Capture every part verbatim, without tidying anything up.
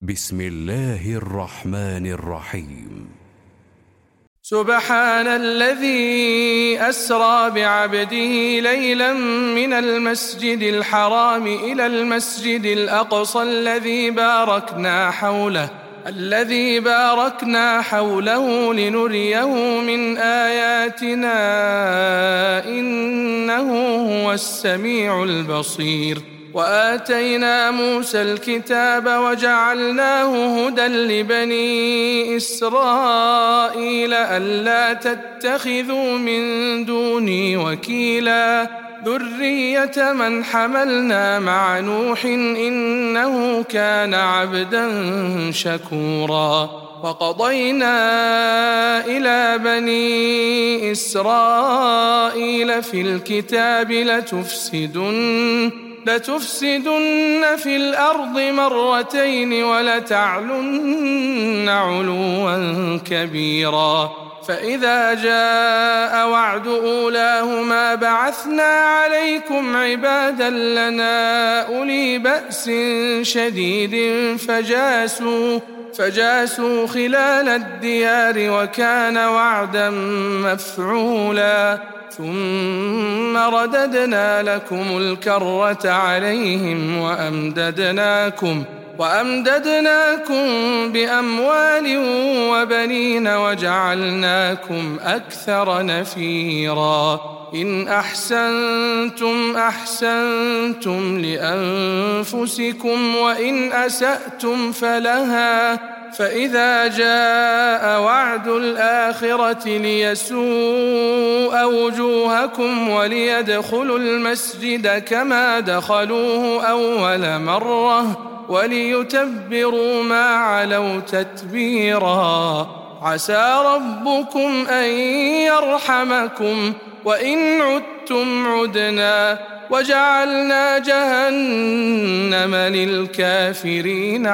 بسم الله الرحمن الرحيم. سبحان الذي أسرى بعبده ليلا من المسجد الحرام إلى المسجد الأقصى الذي باركنا حوله الذي باركنا حوله لنريه من آياتنا إنه هو السميع البصير. وآتينا موسى الكتاب وجعلناه هدى لبني إسرائيل ألا تتخذوا من دوني وكيلا ذرية من حملنا مع نوح إنه كان عبدا شكورا. وقضينا إلى بني إسرائيل في الكتاب لتفسدن لتفسدن في الأرض مرتين ولتعلن علوا كبيرا. فإذا جاء وعد أولاهما بعثنا عليكم عبادا لنا أولي بأس شديد فجاسوا فجاسوا خلال الديار وكان وعدا مفعولا. ثم رددنا لكم الكرة عليهم وأمددناكم وأمددناكم بأموال وبنين وجعلناكم أكثر نفيرا. إن أحسنتم أحسنتم لأنفسكم وإن أسأتم فلها. فإذا جاء وعد الآخرة ليسوء وجوهكم وليدخلوا المسجد كما دخلوه أول مرة وليتبروا ما علوا تتبيرا. عسى ربكم أن يرحمكم وإن عدتم عدنا وجعلنا جهنم للكافرين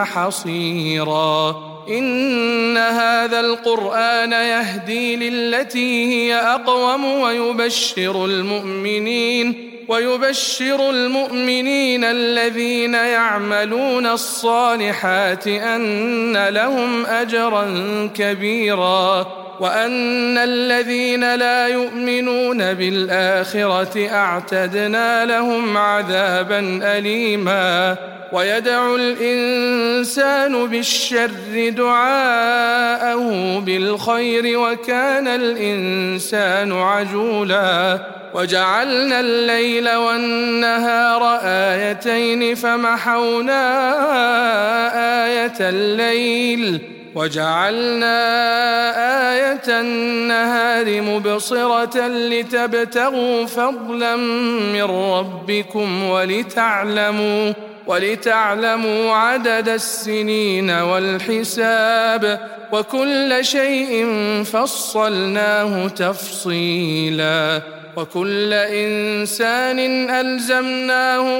حصيرا. إن هذا القرآن يهدي للتي هي أقوم ويبشر المؤمنين ويبشر المؤمنين الذين يعملون الصالحات أن لهم أجرا كبيرا وأن الذين لا يؤمنون بالآخرة أعتدنا لهم عذابا أليما. ويدعو الإنسان بالشر دعاءه بالخير وكان الإنسان عجولا. وجعلنا الليل والنهار آيتين فمحونا آية الليل وجعلنا آية النهار مبصرة لتبتغوا فضلا من ربكم ولتعلموا ولتعلموا عدد السنين والحساب وكل شيء فصلناه تفصيلا. وكل إنسان ألزمناه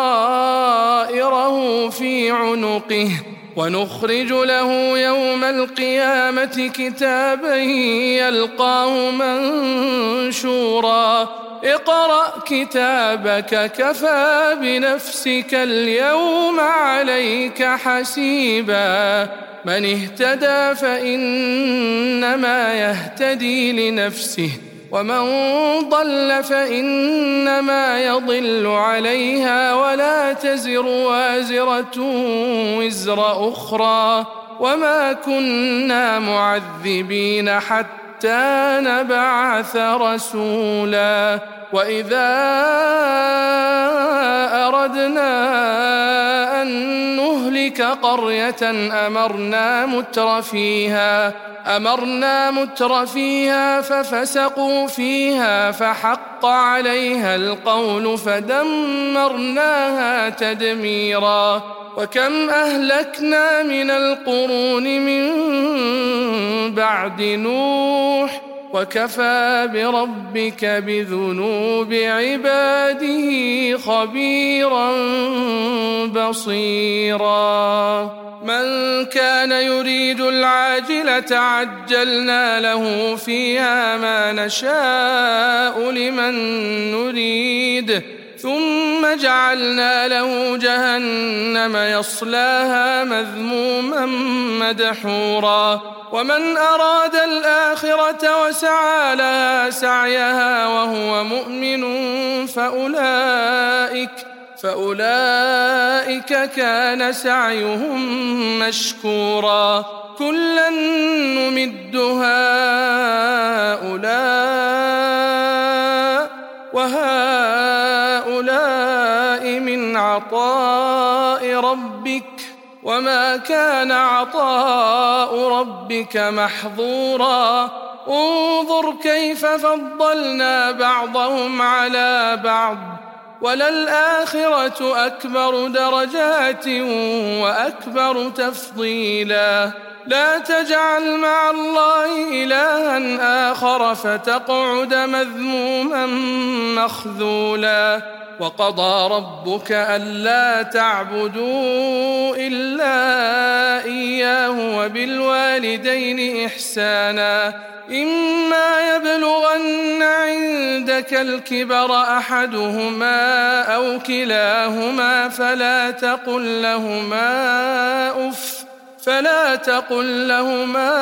طائره في عنقه ونخرج له يوم القيامة كتابا يلقاه منشورا. اقرأ كتابك كفى بنفسك اليوم عليك حسيبا. من اهتدى فإنما يهتدي لنفسه ومن ضل فإنما يضل عليها ولا تزر وازرة وزر أخرى وما كنا معذبين حتى نبعث رسولا. وإذا أردنا أن نهلك قرية أمرنا متر فيها أمرنا متر فيها ففسقوا فيها فحق عليها القول فدمرناها تدميرا. وكم أهلكنا من القرون من بعد نوح وكفى بربك بذنوب عباده خبيرا بصيرا. من كان يريد العاجلة عجلنا له فيها ما نشاء لمن نريد ثم جعلنا له جهنم يصلاها مذموما مدحورا ومن أراد الآخرة وسعى لها سعيها وهو مؤمن فأولئك فأولئك كان سعيهم مشكورا كلا نمد هؤلاء وهؤلاء من عطاء ربك وما كان عطاء ربك محظورا انظر كيف فضلنا بعضهم على بعض وللآخرة أكبر درجات وأكبر تفضيلا لا تجعل مع الله إلها آخر فتقعد مذموما مخذولا وقضى ربك ألا تعبدوا إلا إياه وبالوالدين إحسانا إما يبلغن عندك الكبر أحدهما أو كلاهما فلا تقل لهما أف فلا تقل لهما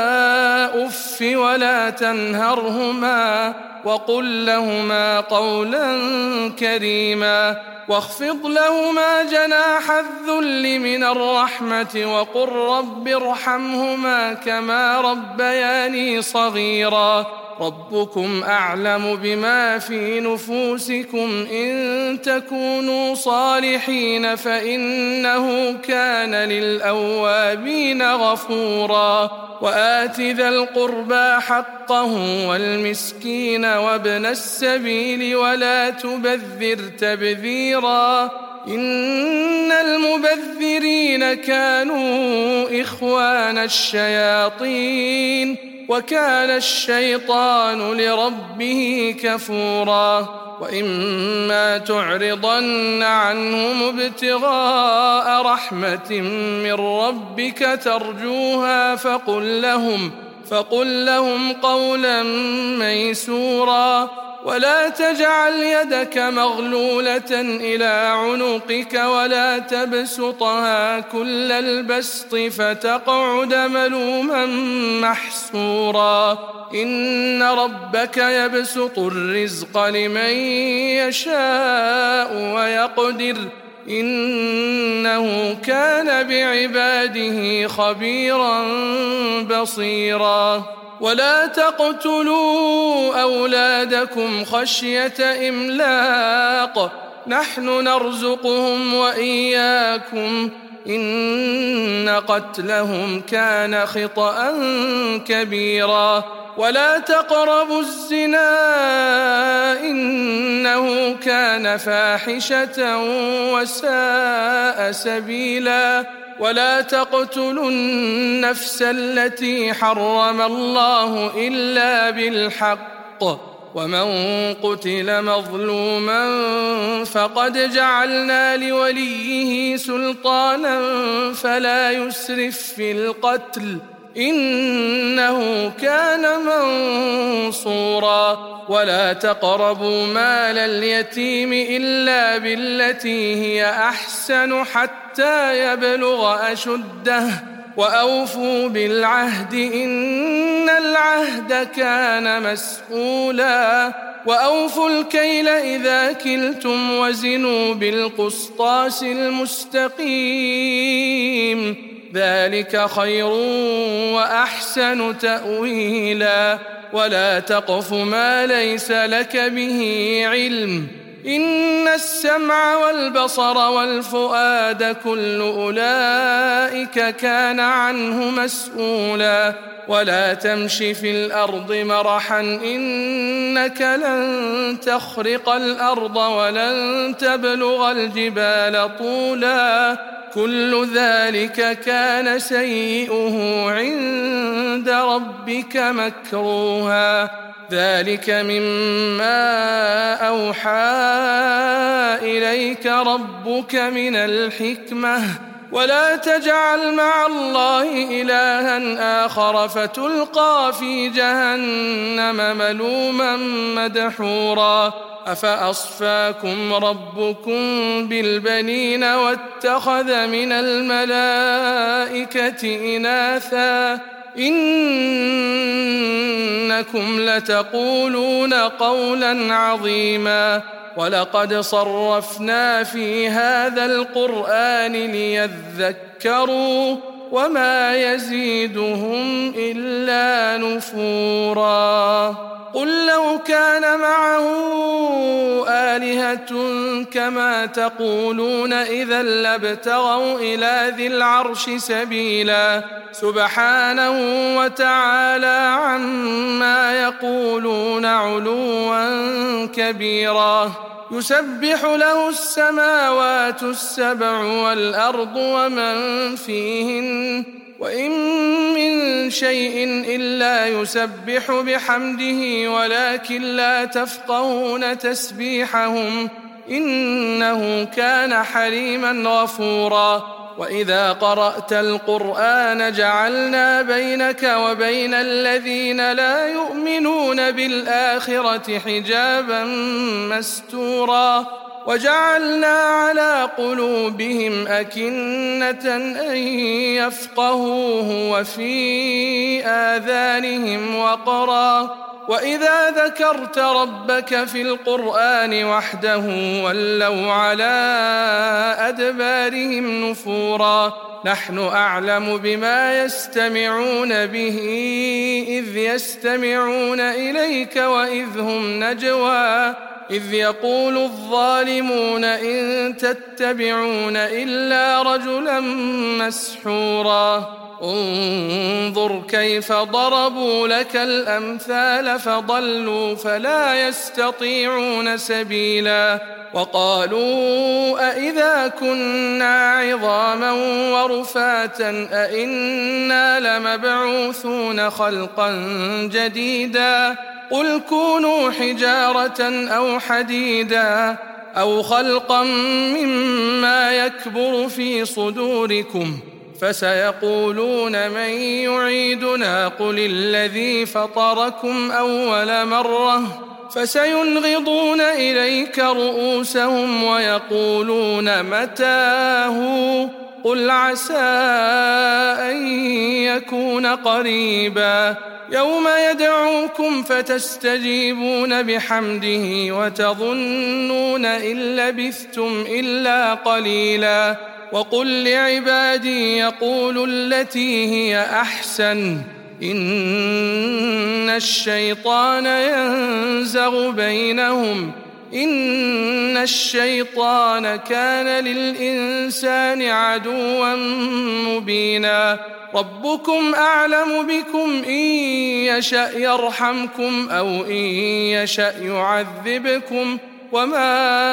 أف ولا تنهرهما وقل لهما قولا كريما واخفض لهما جناح الذل من الرحمة وقل رب ارحمهما كما ربياني صغيرا ربكم أعلم بما في نفوسكم إن تكونوا صالحين فإنه كان للأوابين غفورا وآت ذا القربى حقه والمسكين وابن السبيل ولا تبذر تبذيرا إن المبذرين كانوا إخوان الشياطين وكان الشيطان لربه كفورا وإما تعرضن عنهم ابتغاء رحمة من ربك ترجوها فقل لهم فقل لهم قولا ميسورا ولا تجعل يدك مغلولة إلى عنقك ولا تبسطها كل البسط فتقعد ملوما محسورا إن ربك يبسط الرزق لمن يشاء ويقدر إنه كان بعباده خبيرا بصيرا ولا تقتلوا أولادكم خشية إملاق نحن نرزقهم وإياكم إن قتلهم كان خطأ كبيرا ولا تقربوا الزنا إنه كان فاحشة وساء سبيلا ولا تقتلوا النفس التي حرم الله إلا بالحق ومن قتل مظلوما فقد جعلنا لوليه سلطانا فلا يسرف في القتل إنه كان منصورا ولا تقربوا مال اليتيم إلا بالتي هي أحسن حتى يبلغ أشده وأوفوا بالعهد إن العهد كان مسؤولا وأوفوا الكيل إذا كلتم وزنوا بالقسطاس المستقيم ذلك خير وأحسن تأويلا ولا تقف ما ليس لك به علم إن السمع والبصر والفؤاد كل أولئك كان عنه مسؤولا ولا تمش في الأرض مرحا إنك لن تخرق الأرض ولن تبلغ الجبال طولا كل ذلك كان سيئه عند ربك مكروها ذلك مما أوحى إليك ربك من الحكمة ولا تجعل مع الله إلها آخر فتلقى في جهنم ملوما مدحورا أفأصفاكم ربكم بالبنين واتخذ من الملائكة إناثا إنكم لتقولون قولا عظيما ولقد صرفنا في هذا القرآن ليذكروا وما يزيدهم إلا نفورا قل لو كان معه آلهة كما تقولون إذا لابتغوا إلى ذي العرش سبيلا سبحانه وتعالى عما يقولون علوا كبيرا يسبح له السماوات السبع والأرض ومن فيهن وإن من شيء إلا يسبح بحمده ولكن لا تفقهون تسبيحهم إنه كان حليما غفورا وإذا قرأت القرآن جعلنا بينك وبين الذين لا يؤمنون بالآخرة حجابا مستورا وجعلنا على قلوبهم أكنة أن يفقهوه وفي آذانهم وقرا وإذا ذكرت ربك في القرآن وحده ولوا على أدبارهم نفورا نحن أعلم بما يستمعون به إذ يستمعون إليك وإذ هم نجوى إذ يقول الظالمون إن تتبعون إلا رجلا مسحورا انظر كيف ضربوا لك الأمثال فضلوا فلا يستطيعون سبيلا وقالوا أئذا كنا عظاما ورفاتا أئنا لمبعوثون خلقا جديدا قل كونوا حجارة أو حديدا أو خلقا مما يكبر في صدوركم فسيقولون من يعيدنا قل الذي فطركم أول مرة فسينغضون إليك رؤوسهم ويقولون متاه قل عسى أن يكون قريبا يوم يدعوكم فتستجيبون بحمده وتظنون إن لبثتم إلا قليلا وقل لعبادي يقولوا التي هي أحسن إن الشيطان ينزغ بينهم إن الشيطان كان للإنسان عدوا مبينا ربكم أعلم بكم إن يشأ يرحمكم أو إن يشأ يعذبكم وما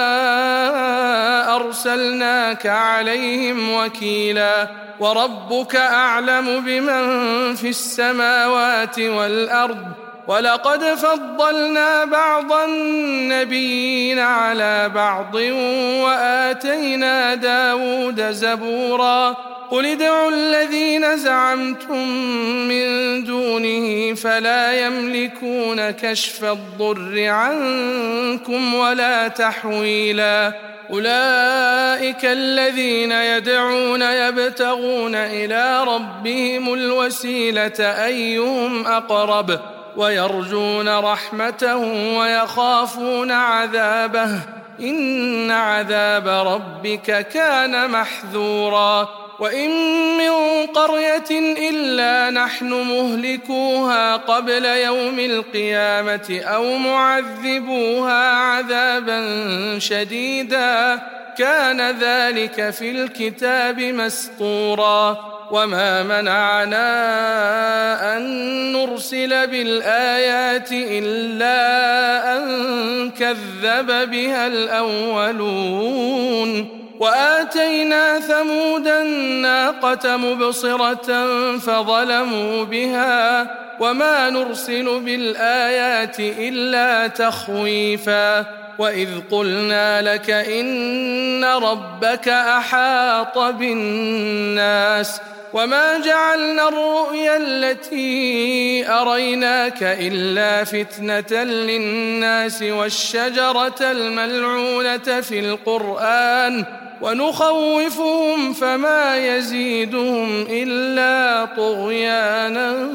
أرسلناك عليهم وكيلا وربك أعلم بمن في السماوات والأرض ولقد فضلنا بعض النبيين على بعض وآتينا داود زبورا قل ادعوا الذين زعمتم من دونه فلا يملكون كشف الضر عنكم ولا تحويلا أولئك الذين يدعون يبتغون إلى ربهم الوسيلة أيهم أقرب ويرجون رحمته ويخافون عذابه إن عذاب ربك كان محذورا وإن من قرية إلا نحن مهلكوها قبل يوم القيامة أو معذبوها عذابا شديدا كان ذلك في الكتاب مسطورا وما منعنا أن نرسل بالآيات إلا أن كذب بها الأولون وآتينا ثمود الناقة مبصرة فظلموا بها وما نرسل بالآيات إلا تخويفا وإذ قلنا لك إن ربك أحاط بالناس وما جعلنا الرؤيا التي أريناك إلا فتنة للناس والشجرة الملعونة في القرآن ونخوفهم فما يزيدهم إلا طغيانا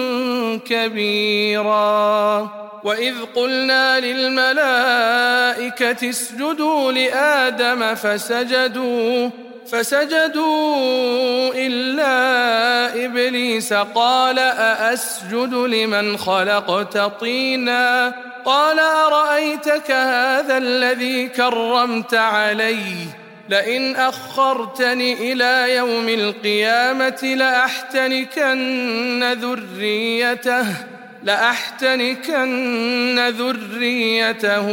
كبيرا. وإذ قلنا للملائكة اسجدوا لآدم فسجدوا فسجدوا إلا إبليس قال أأسجد لمن خلقت طينا قال أرأيتك هذا الذي كرمت عليه لئن أخرتني إلى يوم القيامة لأحتنكن ذريته لأحتنكن ذريته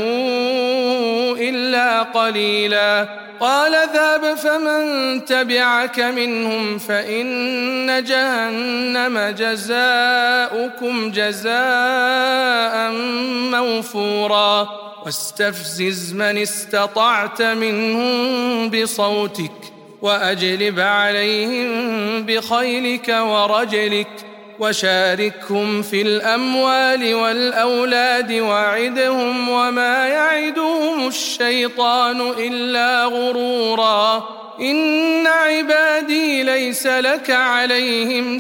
إلا قليلا. قال اذهب فمن تبعك منهم فإن جهنم جزاؤكم جزاء موفورا واستفزز من استطعت منهم بصوتك وأجلب عليهم بخيلك ورجلك وشاركهم في الأموال والأولاد وعدهم وما يعدهم الشيطان إلا غرورا. إن عبادي ليس لك عليهم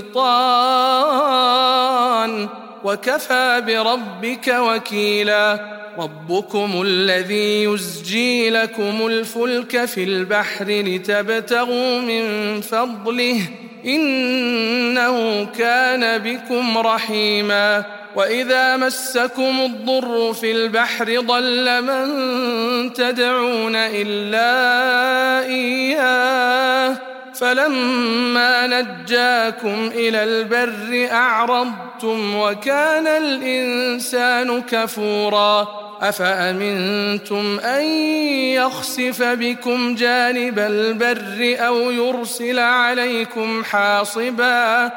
سلطان وكفى بربك وكيلا. ربكم الذي يزجي لكم الفلك في البحر لتبتغوا من فضله إنه كان بكم رحيما. وإذا مسكم الضر في البحر ضل من تدعون إلا إياه فلما نجاكم إلى البر أعرضتم وكان الإنسان كفورا. أفأمنتم أن يخسف بكم جانب البر أو يرسل عليكم حاصبا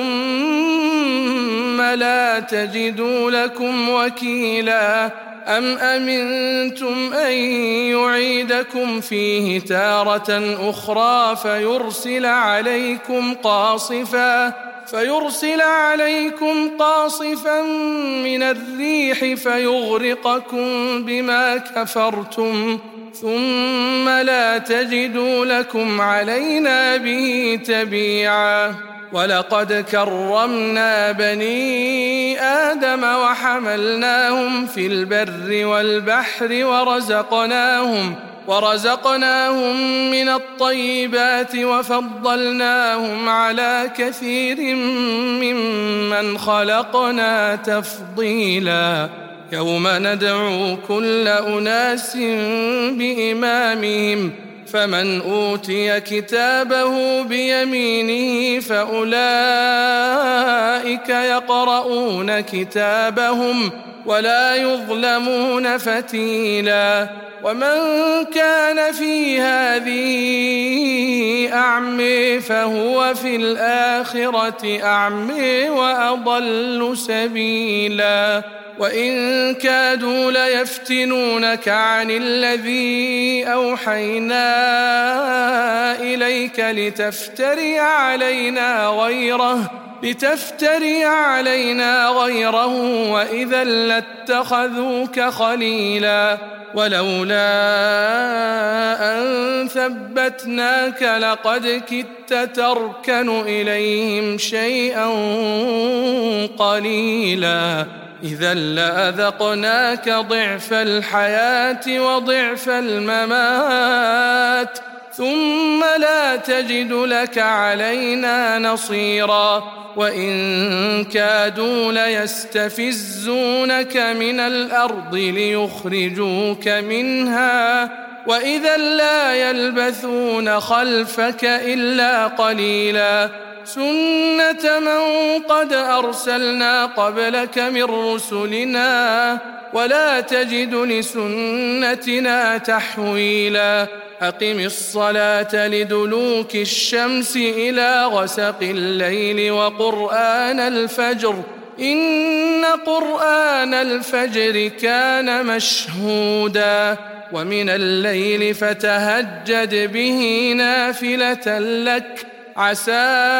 ثم لا تجدوا لكم وكيلا. أم أمنتم أن يعيدكم فيه تارة أخرى فيرسل عليكم قاصفا فيرسل عليكم قاصفا من الريح فيغرقكم بما كفرتم ثم لا تجدوا لكم علينا به تبيعا. ولقد كرمنا بني آدم وحملناهم في البر والبحر ورزقناهم ورزقناهم من الطيبات وفضلناهم على كثير ممن خلقنا تفضيلا. يوم ندعو كل أناس بإمامهم فمن أوتي كتابه بيمينه فأولئك يقرؤون كتابهم ولا يظلمون فتيلا. ومن كان في هذه أعمى فهو في الآخرة أعمى وأضل سبيلا. وإن كادوا ليفتنونك عن الذي أوحينا إليك لتفتري علينا غيره لتفتري علينا غيره وإذا لاتخذوك خليلا. ولولا أن ثبتناك لقد كدت تركن إليهم شيئا قليلا. إذا لأذقناك ضعف الحياة وضعف الممات ثم لا تجد لك علينا نصيرا. وإن كادوا ليستفزونك من الأرض ليخرجوك منها وإذا لا يلبثون خلفك إلا قليلا. سنة من قد أرسلنا قبلك من رسلنا ولا تجد لسنتنا تحويلا. أقم الصلاة لدلوك الشمس إلى غسق الليل وقرآن الفجر إن قرآن الفجر كان مشهودا. ومن الليل فتهجد به نافلة لك عسى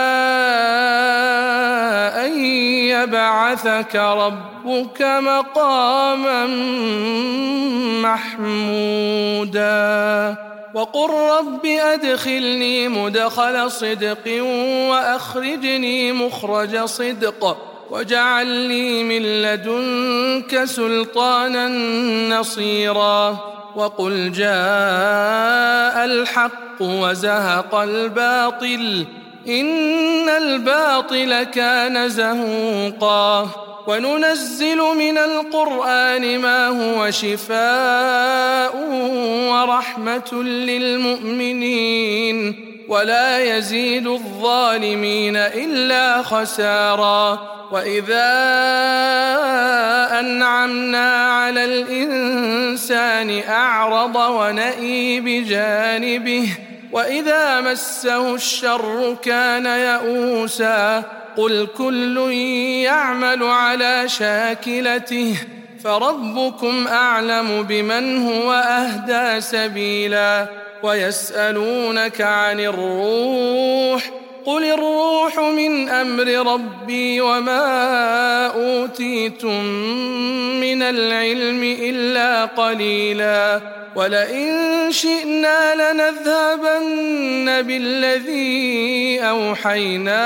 أن يبعثك ربك مقاما محمودا وقل رب أدخلني مدخل صدق وأخرجني مخرج صدق واجعل لي من لدنك سلطانا نصيرا وقل جاء الحق وزهق الباطل إن الباطل كان زهوقا وننزل من القرآن ما هو شفاء ورحمة للمؤمنين ولا يزيد الظالمين إلا خسارا وإذا أنعمنا على الإنسان أعرض ونأى بجانبه وإذا مسه الشر كان يئوسا قل كل يعمل على شاكلته فربكم أعلم بمن هو أهدى سبيلا ويسألونك عن الروح قل الروح من أمر ربي وما أوتيتم من العلم إلا قليلا ولئن شئنا لنذهبن بالذي أوحينا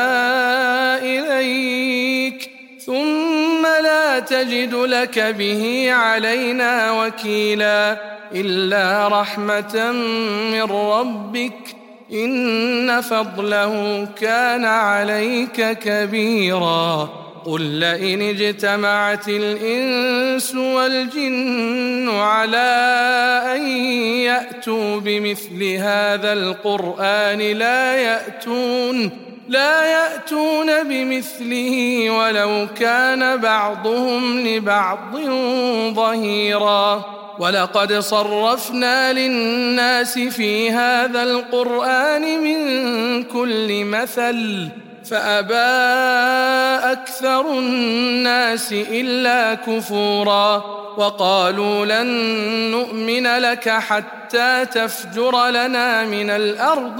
إليك ثم لا تجد لك به علينا وكيلا إلا رحمة من ربك إن فضله كان عليك كبيرا قل لئن اجتمعت الإنس والجن على أن يأتوا بمثل هذا القرآن لا يأتون لا يأتون بمثله ولو كان بعضهم لبعض ظهيرا ولقد صرفنا للناس في هذا القرآن من كل مثل فأبى أكثر الناس إلا كفورا وقالوا لن نؤمن لك حتى تفجر لنا من الأرض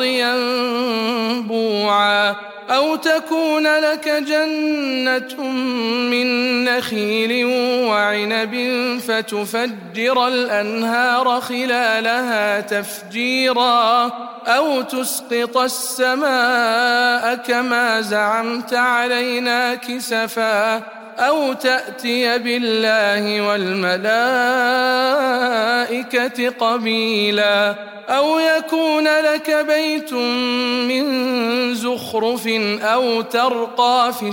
ينبوعا أو تكون لك جنة من نخيل وعنب فتفجر الأنهار خلالها تفجيرا أو تسقط السماء كما زعمت علينا كسفا أو تأتي بالله والملائكة قبيلا أو يكون لك بيت من زخرف أو ترقى في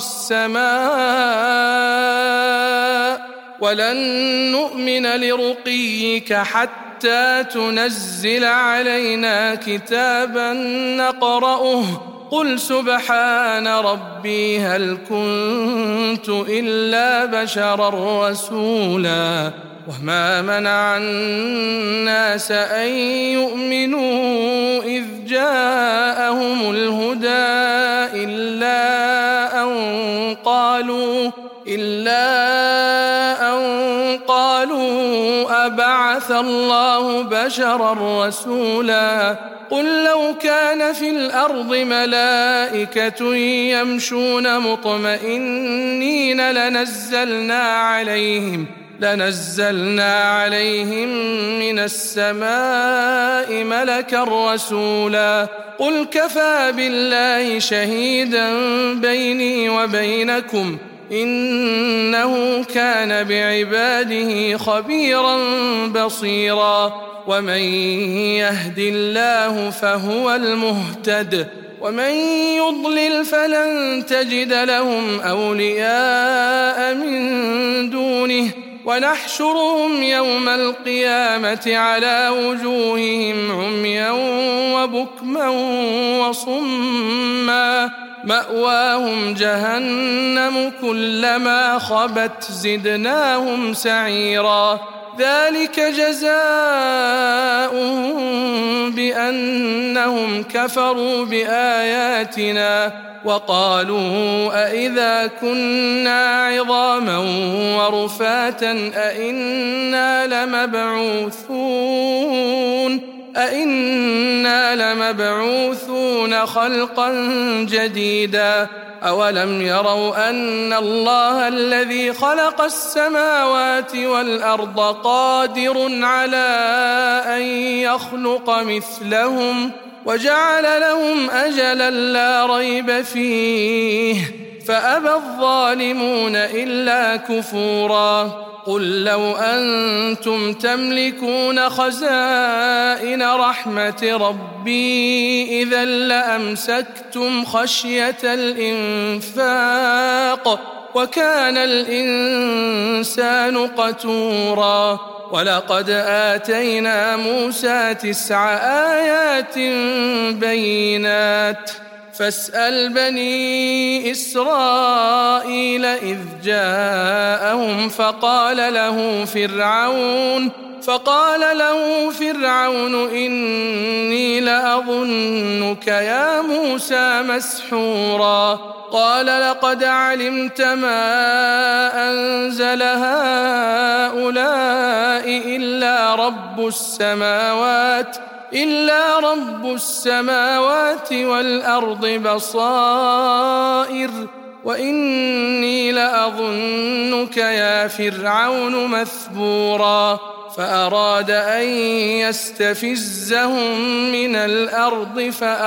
السماء ولن نؤمن لرقيك حتى تنزل علينا كتابا نقرأه قل سبحان ربي هل كنت إلا بشرا رسولا وما منع الناس أن يؤمنوا إذ جاءهم الهدى إلا أن قالوا إلا أن قالوا أبعث الله بشرا رسولا قل لو كان في الأرض ملائكة يمشون مطمئنين لنزلنا عليهم لنزلنا عليهم من السماء ملكا رسولا قل كفى بالله شهيدا بيني وبينكم إنه كان بعباده خبيرا بصيرا ومن يهد الله فهو المهتد ومن يضلل فلن تجد لهم أولياء من دونه ونحشرهم يوم القيامة على وجوههم عميا وبكما وصما مأواهم جهنم كلما خبت زدناهم سعيرا ذلك جزاؤهم بأنهم كفروا بآياتنا وقالوا أئذا كنا عظاما ورفاتا أئنا لمبعوثون أئنا لمبعوثون خلقا جديدا أولم يروا أن الله الذي خلق السماوات والأرض قادر على أن يخلق مثلهم وجعل لهم أجلا لا ريب فيه فأبى الظالمون إلا كفورا قل لو أنتم تملكون خزائن رحمة ربي إذا لأمسكتم خشية الإنفاق وكان الإنسان قتورا ولقد آتينا موسى تسع آيات بينات فاسأل بني إسرائيل إذ جاءهم فقال له فرعون فقال له فرعون إني لأظنك يا موسى مسحورا قال لقد علمت ما أنزل هؤلاء إلا رب السماوات إلا رب السماوات والأرض بصائر وإني لأظنك يا فرعون مثبورا فأراد أن يستفزهم من الأرض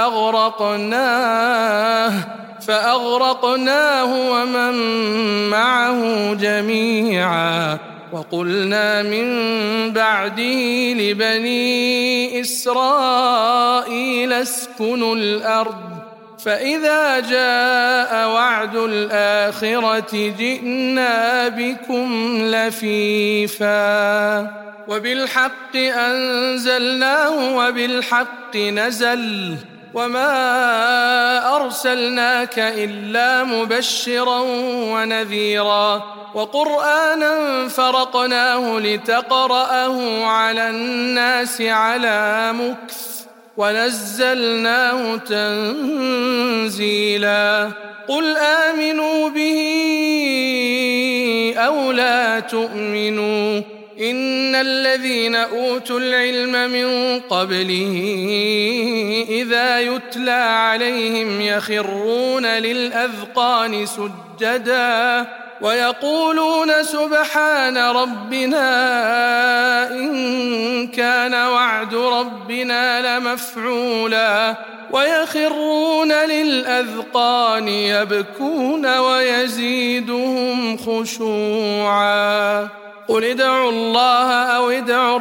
فأغرقناه فأغرقناه ومن معه جميعا وقلنا من بعده لبني إسرائيل اسكنوا الأرض فإذا جاء وعد الآخرة جئنا بكم لفيفا وبالحق أنزلناه وبالحق نزل وما أرسلناك إلا مبشرا ونذيرا وقرآنا فرقناه لتقرأه على الناس على مكث ونزلناه تنزيلا قل آمنوا به أو لا تؤمنوا إن الذين أوتوا العلم من قبله إذا يتلى عليهم يخرون للأذقان سجدا ويقولون سبحان ربنا إن كان وعد ربنا لمفعولا ويخرون للأذقان يبكون ويزيدهم خشوعا قل ادعوا الله أو ادعوا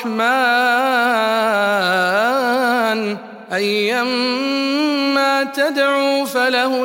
الرحمن أيما تدعوا فله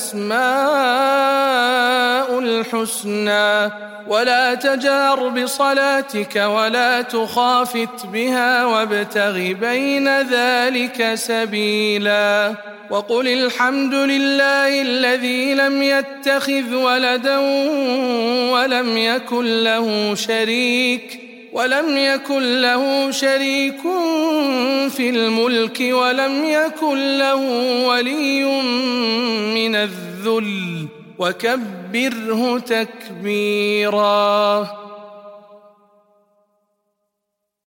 الأسماء الحسنى ولا تجار بصلاتك ولا تخافت بها وابتغ بين ذلك سبيلا وقل الحمد لله الذي لم يتخذ ولدا ولم يكن له شريك ولم يكن له شريك في الملك ولم يكن له ولي من الذل وكبره تكبيرا